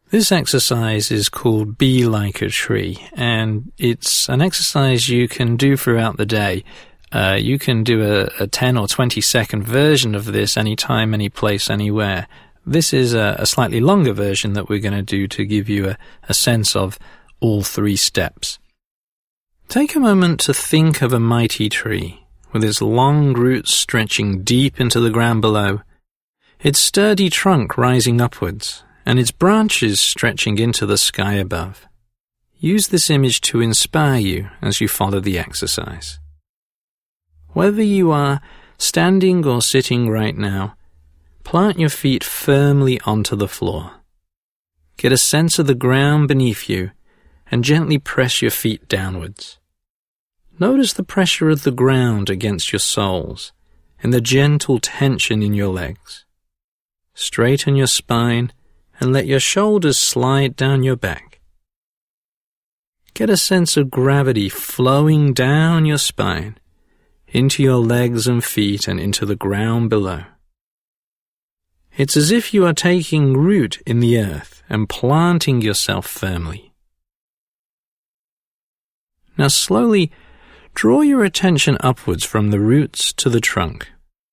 This exercise is called Be Like a Tree, and it's an exercise you can do throughout the day. You can do a 10 or 20 second version of this anytime, any place, anywhere. This is a slightly longer version that we're going to do to give you a sense of all 3 steps. Take a moment to think of a mighty tree, with its long roots stretching deep into the ground below, its sturdy trunk rising upwards, and its branches stretching into the sky above. Use this image to inspire you as you follow the exercise. Whether you are standing or sitting right now, plant your feet firmly onto the floor. Get a sense of the ground beneath you and gently press your feet downwards. Notice the pressure of the ground against your soles and the gentle tension in your legs. Straighten your spine and let your shoulders slide down your back. Get a sense of gravity flowing down your spine, into your legs and feet and into the ground below. It's as if you are taking root in the earth and planting yourself firmly. Now slowly draw your attention upwards from the roots to the trunk.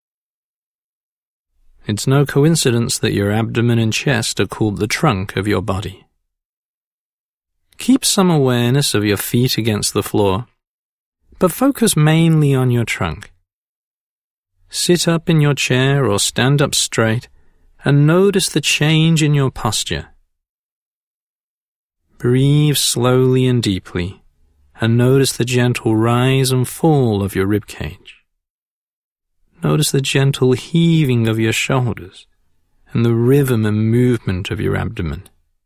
It's no coincidence that your abdomen and chest are called the trunk of your body. Keep some awareness of your feet against the floor, but focus mainly on your trunk. Sit up in your chair or stand up straight and notice the change in your posture. Breathe slowly and deeply and notice the gentle rise and fall of your rib cage. Notice the gentle heaving of your shoulders and the rhythm and movement of your abdomen.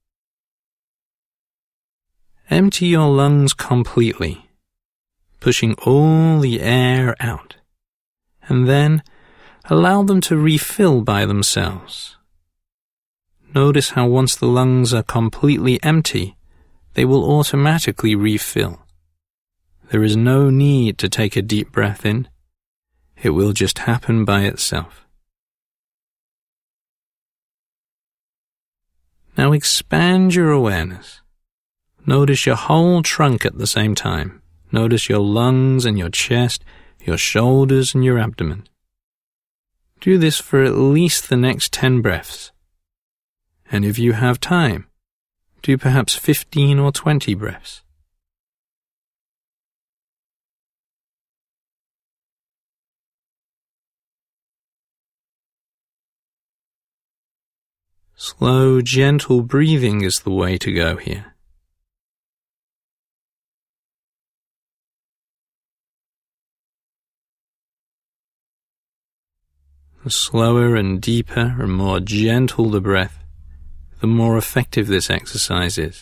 Empty your lungs completely, pushing all the air out, and then allow them to refill by themselves. Notice how once the lungs are completely empty, they will automatically refill. There is no need to take a deep breath in. It will just happen by itself. Now expand your awareness. Notice your whole trunk at the same time. Notice your lungs and your chest, your shoulders and your abdomen. Do this for at least the next 10 breaths. And if you have time, do perhaps 15 or 20 breaths. Slow, gentle breathing is the way to go here. The slower and deeper and more gentle the breath, the more effective this exercise is.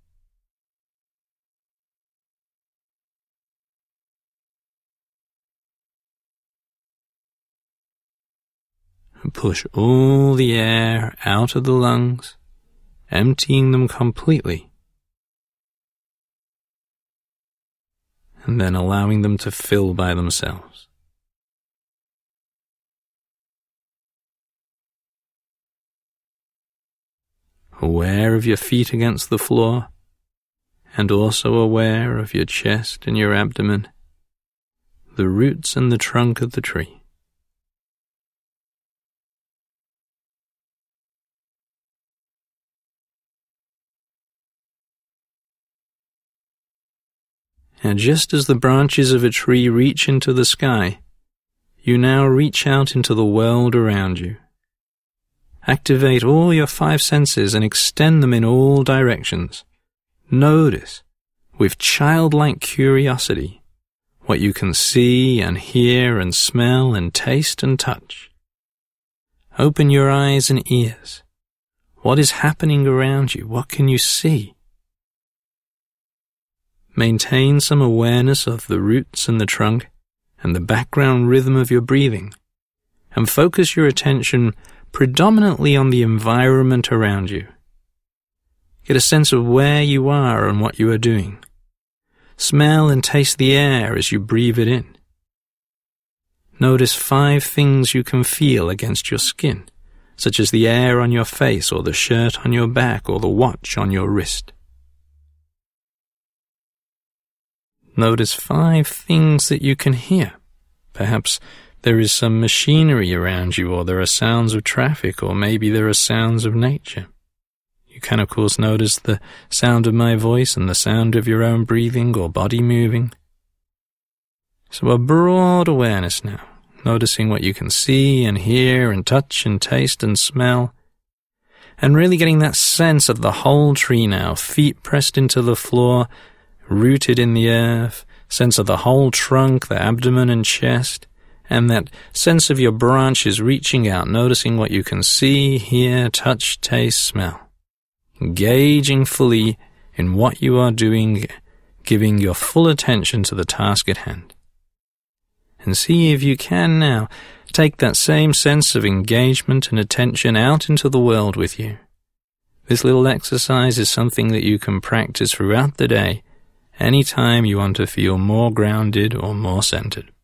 Push all the air out of the lungs, emptying them completely, and then allowing them to fill by themselves. Aware of your feet against the floor, and also aware of your chest and your abdomen, the roots and the trunk of the tree. And just as the branches of a tree reach into the sky, you now reach out into the world around you. Activate all your 5 senses and extend them in all directions. Notice, with childlike curiosity, what you can see and hear and smell and taste and touch. Open your eyes and ears. What is happening around you? What can you see? Maintain some awareness of the roots and the trunk and the background rhythm of your breathing, and focus your attention predominantly on the environment around you. Get a sense of where you are and what you are doing. Smell and taste the air as you breathe it in. Notice 5 things you can feel against your skin, such as the air on your face or the shirt on your back or the watch on your wrist. Notice 5 things that you can hear. Perhaps there is some machinery around you, or there are sounds of traffic, or maybe there are sounds of nature. You can, of course, notice the sound of my voice and the sound of your own breathing or body moving. So a broad awareness now, noticing what you can see and hear and touch and taste and smell, and really getting that sense of the whole tree now, feet pressed into the floor, rooted in the earth, sense of the whole trunk, the abdomen and chest, and that sense of your branches reaching out, noticing what you can see, hear, touch, taste, smell. Engaging fully in what you are doing, giving your full attention to the task at hand. And see if you can now take that same sense of engagement and attention out into the world with you. This little exercise is something that you can practice throughout the day, anytime you want to feel more grounded or more centered.